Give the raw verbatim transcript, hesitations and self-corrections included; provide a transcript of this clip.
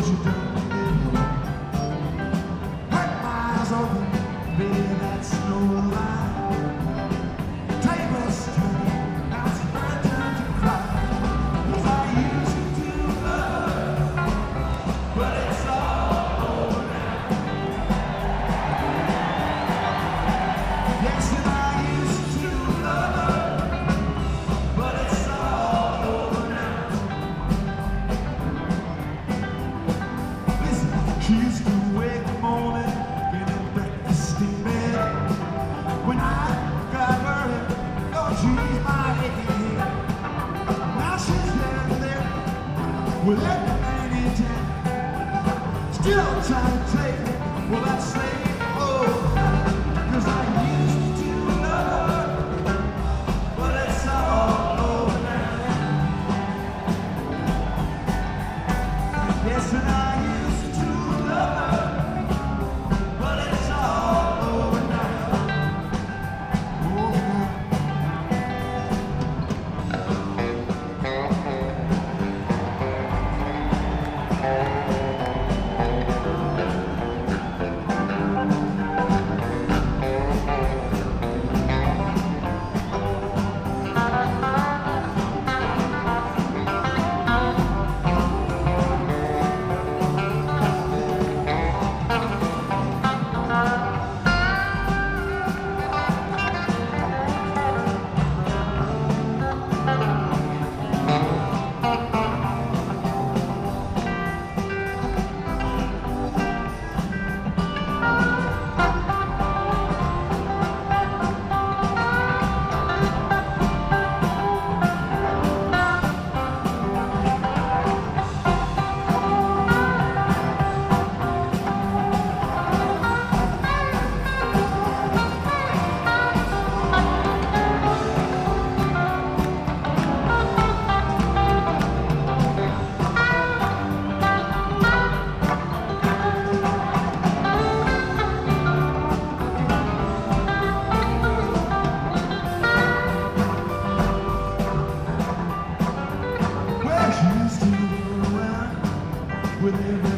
you don't get home. Hurt miles over, baby, that's no lie. Tables turning, now it's my turn to cry. 'Cause I used to love, but it's all over now. Yes, and I used to love, but it's all over now. Listen, she used to wake the morning, getting breakfast in bed. When I got worried, oh geez, my aching head. Now she's there, there, with every man in town. Still trying to take it, well that's saying, oh, 'cause I used to love her, but it's all over now. Yes, and I used to love her, but it's all over now. Oh, now. Well, she used to go around with every